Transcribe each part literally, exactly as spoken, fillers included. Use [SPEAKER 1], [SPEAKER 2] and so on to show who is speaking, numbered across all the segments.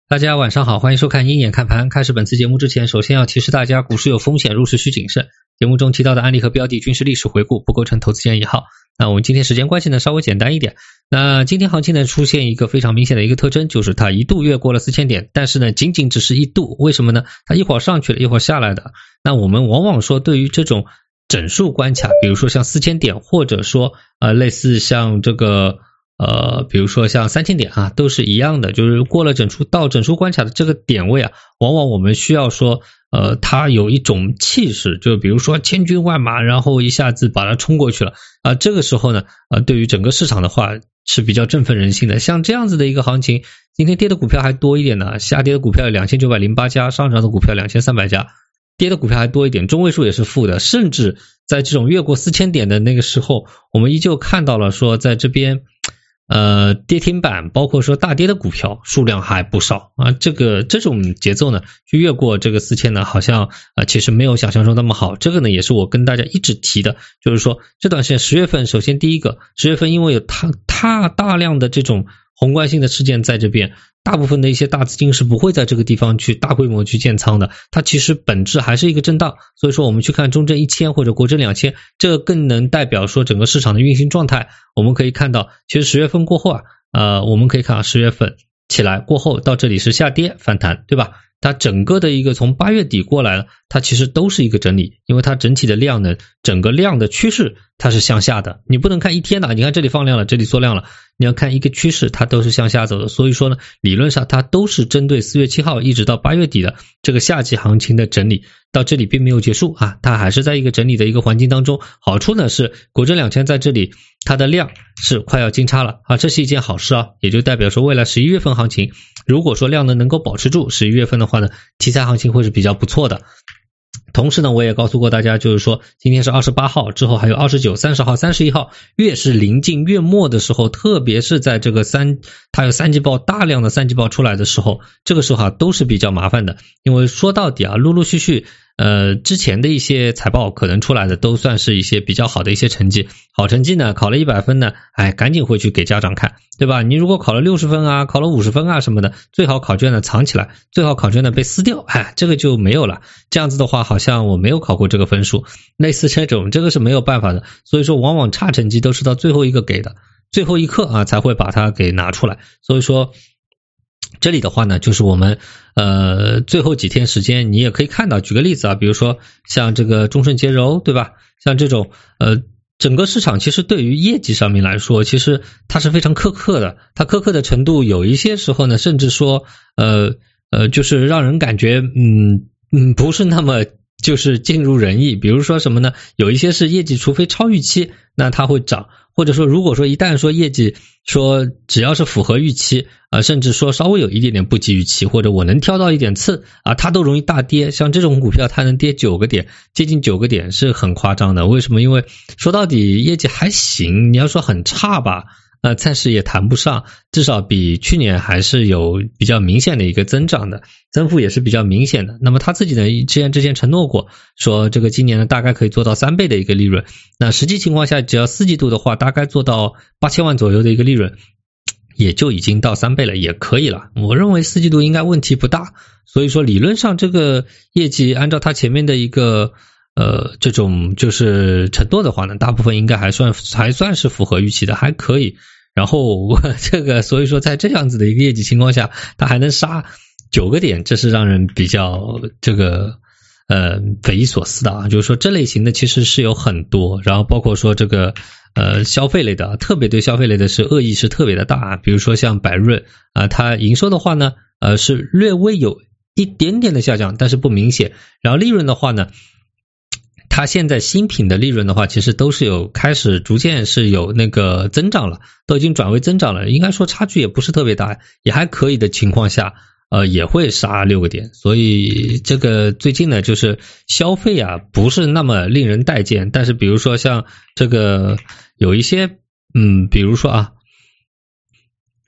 [SPEAKER 1] 大家晚上好，欢迎收看鹰眼看盘。开始本次节目之前，首先要提示大家，股市有风险，入市需谨慎。节目中提到的案例和标的均是历史回顾，不构成投资建议号。那我们今天时间关系呢，稍微简单一点。那今天行情呢，出现一个非常明显的一个特征，就是它一度越过了四千点，但是呢，仅仅只是一度。为什么呢？它一会儿上去了，一会儿下来的。那我们往往说，对于这种整数关卡，比如说像四千点，或者说呃类似像这个呃，比如说像三千点啊，都是一样的，就是过了整数到整数关卡的这个点位啊，往往我们需要说，呃，它有一种气势，就比如说千军万马，然后一下子把它冲过去了啊、呃，这个时候呢，呃，对于整个市场的话是比较振奋人心的。像这样子的一个行情，今天跌的股票还多一点呢，下跌的股票有两千九百零八家，上涨的股票两千三百家，跌的股票还多一点，中位数也是负的，甚至在这种越过四千点的那个时候，我们依旧看到了说在这边。呃，跌停板包括说大跌的股票数量还不少啊，这个这种节奏呢，去越过这个四千呢，好像呃其实没有想象中那么好。这个呢，也是我跟大家一直提的，就是说这段时间十月份，首先第一个，十月份因为有它它大量的这种宏观性的事件在这边，大部分的一些大资金是不会在这个地方去大规模去建仓的，它其实本质还是一个震荡。所以说我们去看中证一千或者国证两千，这个更能代表说整个市场的运行状态。我们可以看到，其实十月份过后啊，呃，我们可以看到十月份起来过后到这里是下跌反弹，对吧？它整个的一个从八月底过来了，它其实都是一个整理，因为它整体的量呢，整个量的趋势它是向下的，你不能看一天的，你看这里放量了，这里缩量了，你要看一个趋势，它都是向下走的。所以说呢，理论上它都是针对四月七号一直到八月底的这个夏季行情的整理，到这里并没有结束啊，它还是在一个整理的一个环境当中。好处呢是国证两千在这里它的量是快要金叉了啊，这是一件好事啊，也就代表说未来十一月份行情，如果说量能能够保持住，十一月份的话呢，题材行情会是比较不错的。同时呢，我也告诉过大家，就是说今天是二十八号，之后还有二十九、三十号、三十一号，越是临近月末的时候，特别是在这个三它有三季报大量的三季报出来的时候，这个时候啊都是比较麻烦的。因为说到底啊，陆陆续续呃之前的一些财报可能出来的都算是一些比较好的一些成绩，好成绩呢，考了一百分呢，哎，赶紧回去给家长看，对吧？你如果考了六十分啊，考了五十分啊什么的，最好考卷呢藏起来，最好考卷呢被撕掉，哎，这个就没有了。这样子的话，好像我没有考过这个分数，类似这种，这个是没有办法的。所以说，往往差成绩都是到最后一个给的，最后一刻啊才会把它给拿出来。所以说，这里的话呢，就是我们呃最后几天时间，你也可以看到，举个例子啊，比如说像这个中盛捷柔，对吧？像这种呃。整个市场其实对于业绩上面来说，其实它是非常苛刻的，它苛刻的程度有一些时候呢，甚至说呃呃就是让人感觉嗯嗯不是那么就是尽如人意。比如说什么呢？有一些是业绩除非超预期，那它会涨，或者说如果说一旦说业绩说只要是符合预期啊、呃，甚至说稍微有一点点不及预期，或者我能挑到一点刺啊，它都容易大跌。像这种股票它能跌九个点，接近九个点是很夸张的。为什么？因为说到底业绩还行，你要说很差吧，呃，暂时也谈不上，至少比去年还是有比较明显的一个增长的，增幅也是比较明显的。那么他自己呢，之前之前承诺过，说这个今年呢大概可以做到三倍的一个利润。那实际情况下，只要四季度的话，大概做到八千万左右的一个利润，也就已经到三倍了，也可以了。我认为四季度应该问题不大，所以说理论上这个业绩按照他前面的一个呃，这种就是承诺的话呢，大部分应该还算还算是符合预期的，还可以。然后这个所以说在这样子的一个业绩情况下，它还能杀九个点，这是让人比较这个呃匪夷所思的啊。就是说这类型的其实是有很多，然后包括说这个呃消费类的，特别对消费类的是恶意是特别的大，比如说像百润啊、呃，它营收的话呢，呃是略微有一点点的下降，但是不明显。然后利润的话呢，它现在新品的利润的话，其实都是有开始逐渐是有那个增长了，都已经转为增长了，应该说差距也不是特别大，也还可以的情况下，呃，也会杀六个点。所以这个最近呢，就是消费啊，不是那么令人待见。但是比如说像这个有一些，嗯，比如说啊，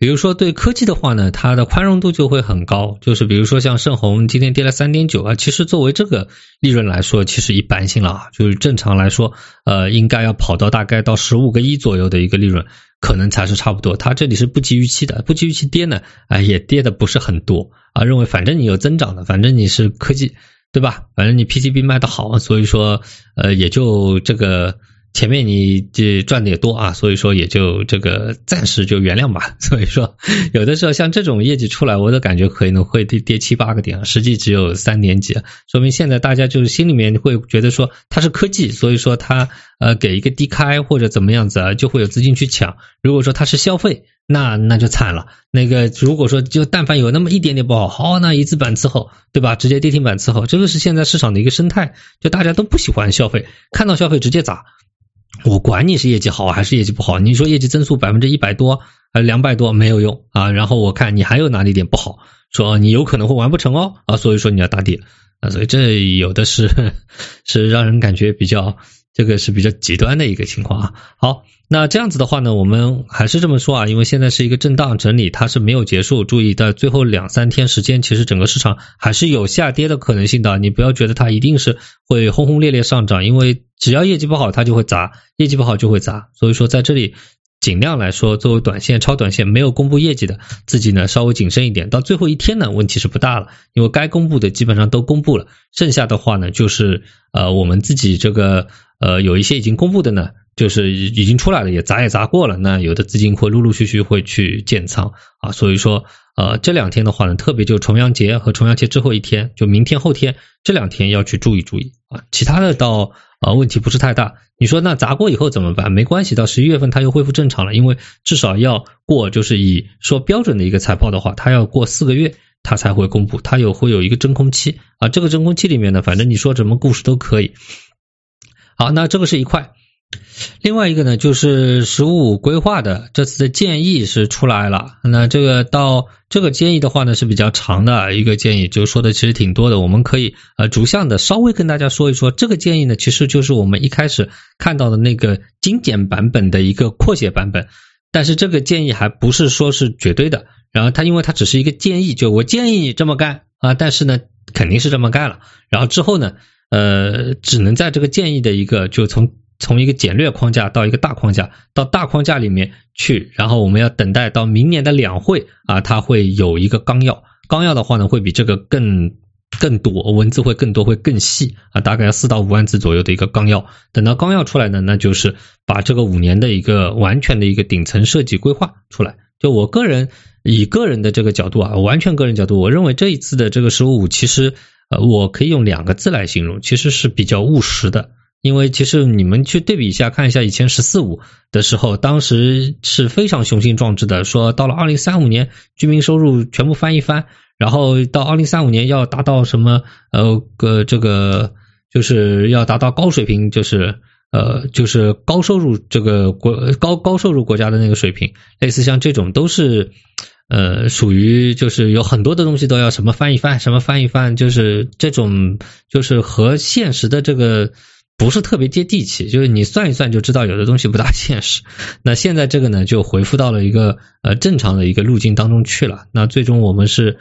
[SPEAKER 1] 比如说对科技的话呢，它的宽容度就会很高，就是比如说像盛虹今天跌了 三点九 啊，其实作为这个利润来说其实一般性了啊，就是正常来说呃应该要跑到大概到十五个亿左右的一个利润可能才是差不多，它这里是不及预期的，不及预期跌呢啊、呃、也跌的不是很多啊，认为反正你有增长的，反正你是科技对吧，反正你 P C B 卖得好，所以说呃也就这个前面你这赚的也多啊，所以说也就这个暂时就原谅吧。所以说有的时候像这种业绩出来，我的感觉可能会跌跌七八个点，实际只有三点几，说明现在大家就是心里面会觉得说它是科技，所以说它呃给一个低开或者怎么样子啊，就会有资金去抢。如果说它是消费，那那就惨了。那个如果说就但凡有那么一点点不好，好那一字板伺候，对吧？直接跌停板伺候，这个是现在市场的一个生态，就大家都不喜欢消费，看到消费直接砸。我管你是业绩好还是业绩不好，你说业绩增速百分之一百多还是两百多没有用啊，然后我看你还有哪里点不好，说你有可能会完不成哦啊，所以说你要大跌啊，所以这有的是是让人感觉比较这个是比较极端的一个情况啊。好，那这样子的话呢，我们还是这么说啊，因为现在是一个震荡整理，它是没有结束，注意到最后两三天时间其实整个市场还是有下跌的可能性的，你不要觉得它一定是会轰轰烈烈上涨，因为只要业绩不好它就会砸，业绩不好就会砸，所以说在这里尽量来说作为短线超短线没有公布业绩的自己呢稍微谨慎一点，到最后一天呢问题是不大了，因为该公布的基本上都公布了，剩下的话呢就是呃我们自己这个呃有一些已经公布的呢就是已经出来了也砸也砸过了，那有的资金会陆陆续续会去建仓啊，所以说呃这两天的话呢，特别就重阳节和重阳节之后一天，就明天后天这两天要去注意注意啊，其他的到啊，问题不是太大。你说那砸过以后怎么办？没关系，到十一月份它又恢复正常了，因为至少要过就是以说标准的一个财报的话，它要过四个月它才会公布，它有会有一个真空期啊，这个真空期里面呢，反正你说什么故事都可以。好，那这个是一块。另外一个呢，就是十五规划的这次的建议是出来了，那这个到这个建议的话呢是比较长的一个建议，就说的其实挺多的，我们可以呃逐项的稍微跟大家说一说。这个建议呢其实就是我们一开始看到的那个精简版本的一个扩写版本，但是这个建议还不是说是绝对的，然后它因为它只是一个建议，就我建议你这么干啊，但是呢肯定是这么干了，然后之后呢呃只能在这个建议的一个就从从一个简略框架到一个大框架，到大框架里面去，然后我们要等待到明年的两会啊，它会有一个纲要，纲要的话呢会比这个更更多，文字会更多会更细啊，大概四到五万字左右的一个纲要，等到纲要出来呢，那就是把这个五年的一个完全的一个顶层设计规划出来。就我个人以个人的这个角度啊，完全个人角度，我认为这一次的这个十五其实呃我可以用两个字来形容，其实是比较务实的。因为其实你们去对比一下看一下以前十四五的时候，当时是非常雄心壮志的，说到了二零三五年居民收入全部翻一番，然后到二零三五年要达到什么呃个这个就是要达到高水平，就是呃就是高收入这个国高高收入国家的那个水平，类似像这种都是呃属于就是有很多的东西都要什么翻一翻什么翻一翻，就是这种就是和现实的这个不是特别接地气，就是你算一算就知道有的东西不大现实。那现在这个呢就回复到了一个呃正常的一个路径当中去了，那最终我们是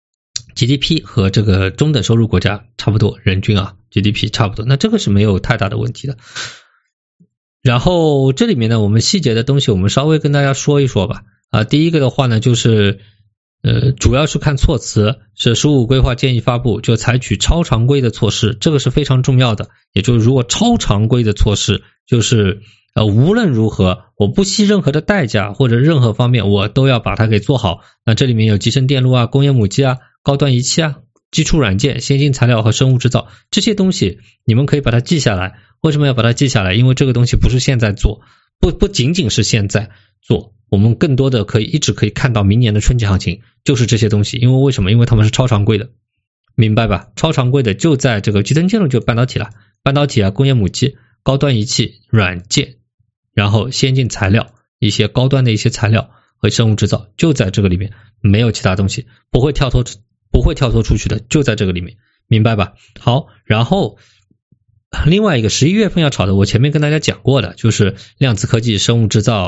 [SPEAKER 1] G D P 和这个中等收入国家差不多，人均啊 G D P 差不多，那这个是没有太大的问题的。然后这里面呢我们细节的东西我们稍微跟大家说一说吧。啊，第一个的话呢就是呃，主要是看措辞，是十五规划建议发布就采取超常规的措施，这个是非常重要的。也就是如果超常规的措施，就是呃无论如何我不惜任何的代价或者任何方面我都要把它给做好。那这里面有集成电路啊、工业母机啊、高端仪器啊、基础软件、先进材料和生物制造，这些东西你们可以把它记下来。为什么要把它记下来？因为这个东西不是现在做，不不仅仅是现在做，我们更多的可以一直可以看到明年的春季行情，就是这些东西。因为为什么？因为他们是超常规的，明白吧？超常规的就在这个集成电路，就半导体了，半导体啊、工业母机、高端仪器、软件，然后先进材料、一些高端的一些材料和生物制造，就在这个里面，没有其他东西，不会跳脱不会跳脱出去的，就在这个里面，明白吧？好，然后另外一个十一月份要炒的，我前面跟大家讲过的，就是量子科技、生物制造、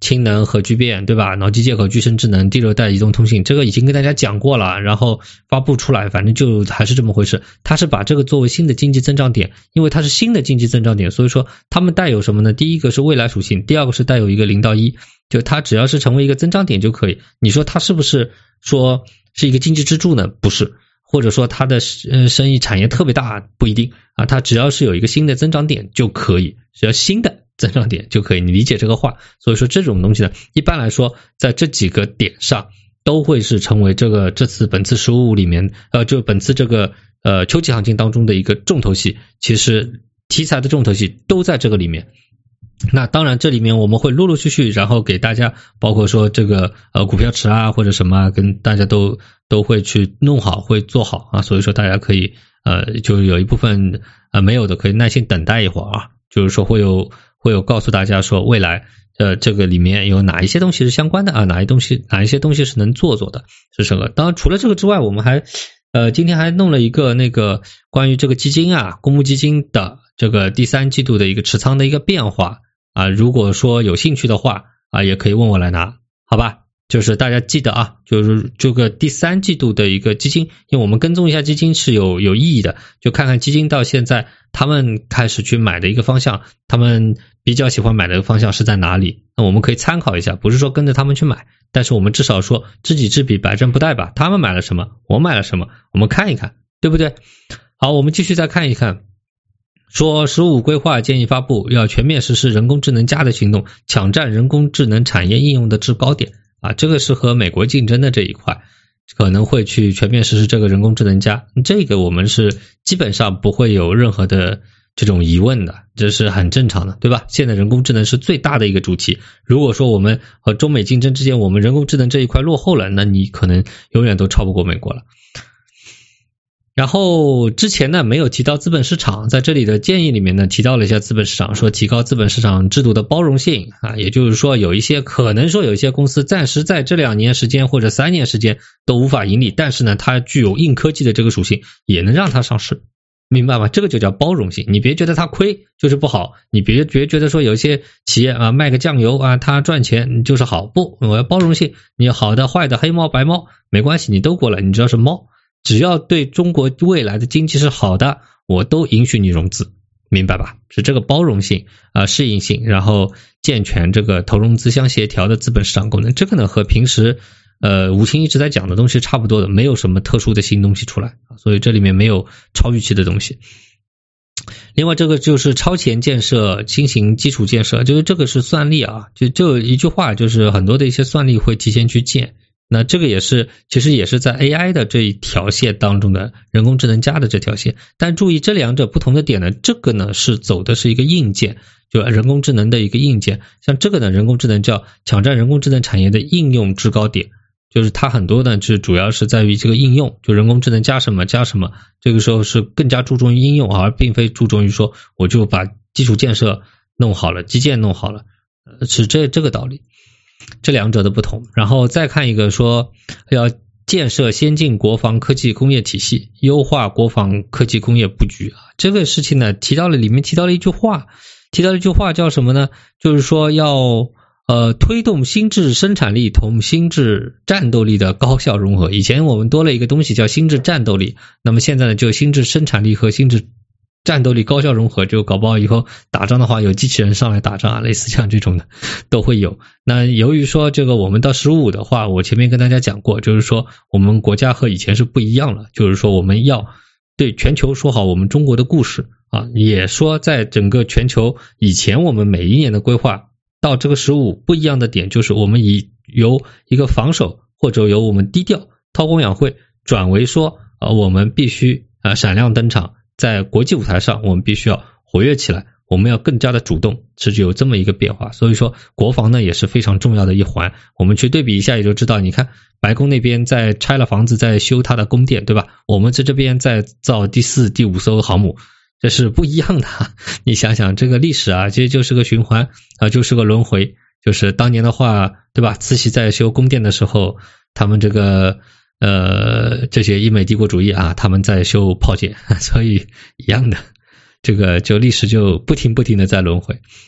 [SPEAKER 1] 氢能核聚变，对吧？脑机接口、具身智能、第六代移动通信，这个已经跟大家讲过了，然后发布出来，反正就还是这么回事。它是把这个作为新的经济增长点，因为它是新的经济增长点，所以说它们带有什么呢？第一个是未来属性，第二个是带有一个零到一，就它只要是成为一个增长点就可以。你说它是不是说是一个经济支柱呢？不是。或者说它的呃生意产业特别大，不一定啊，它只要是有一个新的增长点就可以，只要新的增长点就可以，你理解这个话。所以说这种东西呢，一般来说在这几个点上都会是成为这个这次本次十五里面呃就本次这个呃秋季行情当中的一个重头戏，其实题材的重头戏都在这个里面。那当然这里面我们会陆陆续续然后给大家包括说这个呃股票池啊或者什么跟大家都都会去弄好会做好啊，所以说大家可以呃就有一部分呃没有的可以耐心等待一会儿啊，就是说会有会有告诉大家说未来呃这个里面有哪一些东西是相关的啊，哪一东西哪一些东西是能做做的是什么。当然除了这个之外，我们还呃今天还弄了一个那个关于这个基金啊公募基金的这个第三季度的一个持仓的一个变化啊，如果说有兴趣的话啊，也可以问我来拿，好吧？就是大家记得啊，就是这个第三季度的一个基金，因为我们跟踪一下基金是有有意义的，就看看基金到现在他们开始去买的一个方向，他们比较喜欢买的一个方向是在哪里？那我们可以参考一下，不是说跟着他们去买，但是我们至少说知己知彼，百战不殆吧。他们买了什么，我买了什么，我们看一看，对不对？好，我们继续再看一看。说十五规划建议发布，要全面实施人工智能加的行动，抢占人工智能产业应用的制高点啊，这个是和美国竞争的这一块，可能会去全面实施这个人工智能加，这个我们是基本上不会有任何的这种疑问的，这是很正常的，对吧？现在人工智能是最大的一个主题，如果说我们和中美竞争之间，我们人工智能这一块落后了，那你可能永远都超不过美国了。然后之前呢没有提到资本市场，在这里的建议里面呢提到了一下资本市场，说提高资本市场制度的包容性啊，也就是说有一些可能说有一些公司暂时在这两年时间或者三年时间都无法盈利，但是呢它具有硬科技的这个属性，也能让它上市，明白吗？这个就叫包容性，你别觉得它亏就是不好，你别别觉得说有些企业啊卖个酱油啊它赚钱就是好，不，我要包容性，你好的坏的黑猫白猫没关系，你都过来，你只要是猫，只要对中国未来的经济是好的，我都允许你融资，明白吧？是这个包容性啊、呃、适应性，然后健全这个投融资相协调的资本市场功能，这个呢和平时呃吴清一直在讲的东西差不多的，没有什么特殊的新东西出来，所以这里面没有超预期的东西。另外这个就是超前建设新型基础建设，就是这个是算力啊，就就一句话，就是很多的一些算力会提前去建，那这个也是其实也是在 A I 的这一条线当中的人工智能加的这条线，但注意这两者不同的点呢，这个呢是走的是一个硬件，就人工智能的一个硬件，像这个呢人工智能叫抢占人工智能产业的应用制高点，就是它很多呢是主要是在于这个应用，就人工智能加什么加什么，这个时候是更加注重于应用，而并非注重于说我就把基础建设弄好了，基建弄好了，是这这个道理。这两者的不同。然后再看一个说要建设先进国防科技工业体系，优化国防科技工业布局啊，这个事情呢提到了里面提到了一句话，提到了一句话叫什么呢？就是说要呃推动心智生产力同心智战斗力的高效融合。以前我们多了一个东西叫心智战斗力，那么现在呢就心智生产力和心智战斗力高效融合，就搞不好以后打仗的话有机器人上来打仗啊，类似像这种的都会有。那由于说这个我们到十五的话，我前面跟大家讲过，就是说我们国家和以前是不一样了，就是说我们要对全球说好我们中国的故事啊，也说在整个全球以前我们每一年的规划到这个十五不一样的点，就是我们以由一个防守或者由我们低调韬光养晦转为说啊我们必须啊闪亮登场，在国际舞台上我们必须要活跃起来，我们要更加的主动，是有这么一个变化。所以说国防呢也是非常重要的一环，我们去对比一下也就知道，你看白宫那边在拆了房子在修它的宫殿，对吧？我们在这边在造第四第五艘航母，这是不一样的。你想想这个历史啊，其实就是个循环啊，就是个轮回，就是当年的话对吧，慈禧在修宫殿的时候，他们这个呃，这些英美帝国主义啊，他们在修炮舰，所以一样的，这个就历史就不停不停的在轮回。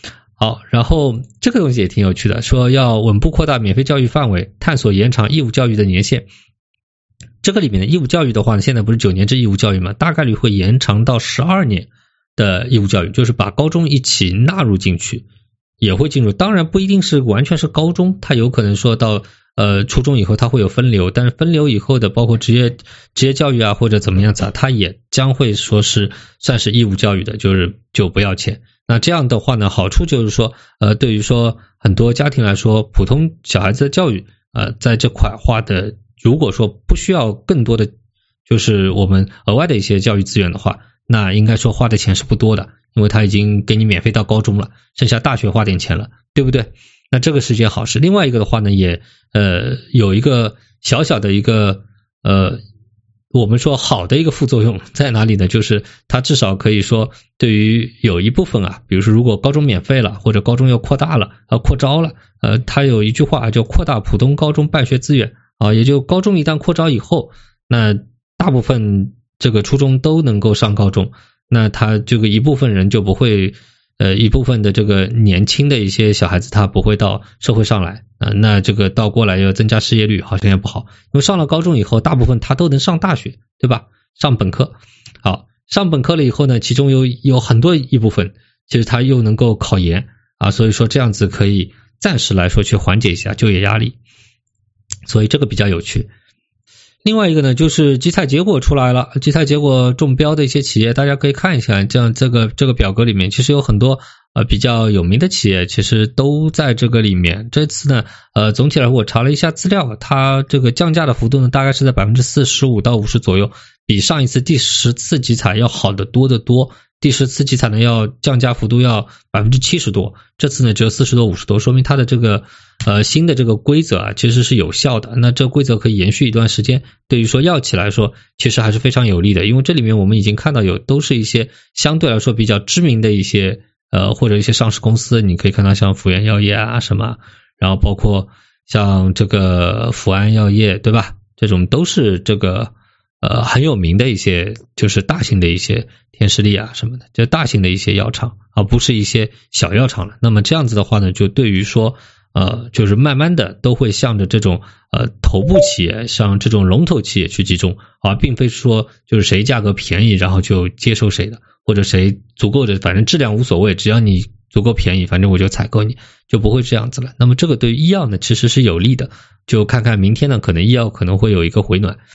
[SPEAKER 1] 好，然后这个东西也挺有趣的，说要稳步扩大免费教育范围，探索延长义务教育的年限。这个里面的义务教育的话呢，现在不是九年制义务教育嘛，大概率会延长到十二年的义务教育，就是把高中一起纳入进去，也会进入。当然不一定是完全是高中，它有可能说到呃初中以后它会有分流，但是分流以后的包括职业职业教育啊或者怎么样子啊，它也将会说是算是义务教育的，就是就不要钱。那这样的话呢，好处就是说呃对于说很多家庭来说，普通小孩子的教育呃在这块花的，如果说不需要更多的就是我们额外的一些教育资源的话，那应该说花的钱是不多的，因为他已经给你免费到高中了，剩下大学花点钱了，对不对？那这个是件好事。另外一个的话呢，也呃有一个小小的一个呃我们说好的一个副作用在哪里呢？就是它至少可以说对于有一部分啊，比如说如果高中免费了，或者高中要扩大了呃扩招了，呃它有一句话叫扩大普通高中办学资源啊，也就高中一旦扩招以后，那大部分这个初中都能够上高中，那他这个一部分人就不会呃一部分的这个年轻的一些小孩子他不会到社会上来啊、呃，那这个倒过来要增加失业率好像也不好，因为上了高中以后大部分他都能上大学，对吧？上本科。好，上本科了以后呢，其中有有很多一部分其实他又能够考研啊，所以说这样子可以暂时来说去缓解一下就业压力，所以这个比较有趣。另外一个呢，就是集采结果出来了，集采结果中标的一些企业大家可以看一下，这样这个这个表格里面其实有很多呃比较有名的企业其实都在这个里面。这次呢呃总体来说我查了一下资料，它这个降价的幅度呢大概是在 百分之四十五到五十 左右，比上一次第十次集采要好得多得多。第十次集采呢要降价幅度要 百分之七十 多，这次呢只有四十多五十多，说明它的这个呃新的这个规则啊其实是有效的。那这规则可以延续一段时间，对于说药企来说其实还是非常有利的，因为这里面我们已经看到有都是一些相对来说比较知名的一些呃或者一些上市公司，你可以看到像福源药业啊什么，然后包括像这个福安药业，对吧？这种都是这个呃很有名的一些就是大型的一些天士力啊什么的，就大型的一些药厂，而不是一些小药厂了。那么这样子的话呢，就对于说呃就是慢慢的都会向着这种呃头部企业，像这种龙头企业去集中，而并非说就是谁价格便宜然后就接受谁的，或者谁足够的反正质量无所谓，只要你足够便宜反正我就采购你，就不会这样子了。那么这个对于医药呢其实是有利的，就看看明天呢可能医药可能会有一个回暖。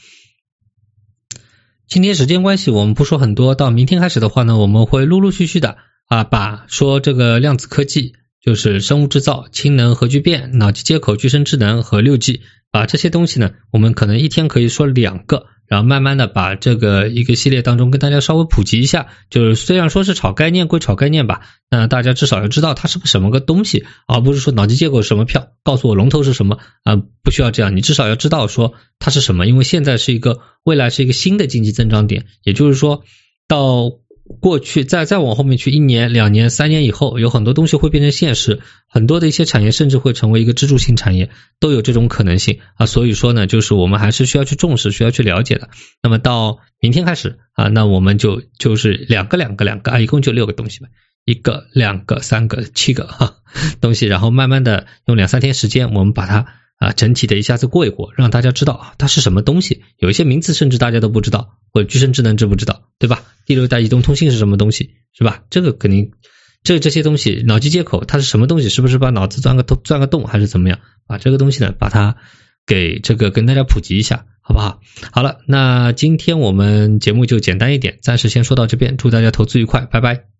[SPEAKER 1] 今天时间关系我们不说很多，到明天开始的话呢我们会陆陆续续的啊把说这个量子科技，就是生物制造、氢能核聚变、脑机接口、具身智能和 六 G， 把这些东西呢我们可能一天可以说两个，然后慢慢的把这个一个系列当中跟大家稍微普及一下，就是虽然说是炒概念归炒概念吧，那大家至少要知道它是个什么个东西，而不是说脑机接口什么票告诉我龙头是什么啊、呃，不需要这样，你至少要知道说它是什么，因为现在是一个未来是一个新的经济增长点，也就是说到过去再再往后面去一年两年三年以后，有很多东西会变成现实，很多的一些产业甚至会成为一个支柱性产业，都有这种可能性啊。所以说呢就是我们还是需要去重视需要去了解的。那么到明天开始啊，那我们就就是两个两个两个啊，一共就六个东西吧，一个两个三个七个哈东西，然后慢慢的用两三天时间我们把它啊，整体的一下子过一过，让大家知道啊它是什么东西，有一些名词甚至大家都不知道，或者具身智能知不知道，对吧？第六代移动通信是什么东西，是吧？这个肯定这这些东西，脑机接口它是什么东西，是不是把脑子钻个洞钻个洞还是怎么样，把这个东西呢把它给这个跟大家普及一下，好不好？好了，那今天我们节目就简单一点，暂时先说到这边，祝大家投资愉快，拜拜。